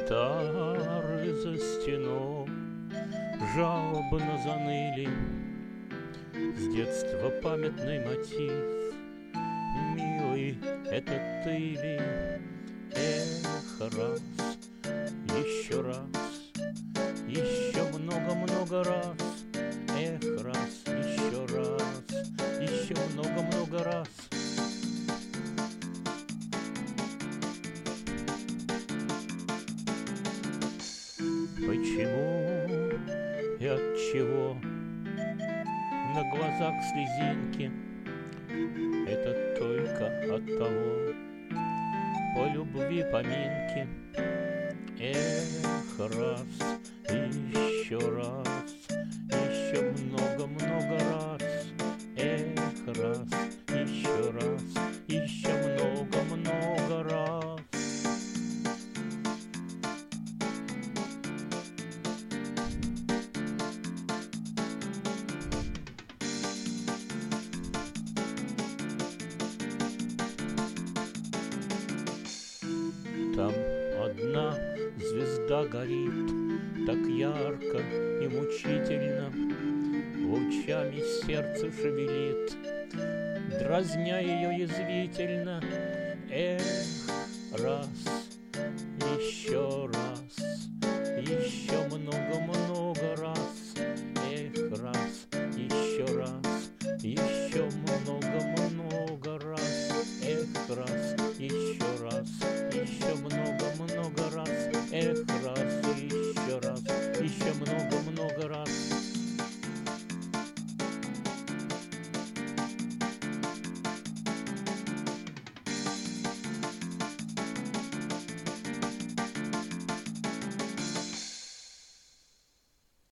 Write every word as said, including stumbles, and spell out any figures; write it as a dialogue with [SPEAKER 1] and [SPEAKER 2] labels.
[SPEAKER 1] Гитары за стеной жалобно заныли. С детства памятный мотив: милый, это ты ли? Эх, раз, еще раз, еще много-много раз. Эх, раз, еще раз, еще много-много раз. Почему и от чего на глазах слезинки? Это только от того, по любви поминки. Эх, раз, еще раз, еще много-много раз. Эх, раз, еще раз, еще много-много раз. Там одна звезда горит так ярко и мучительно, лучами сердце шевелит, дразня ее язвительно. Эх, раз, еще раз.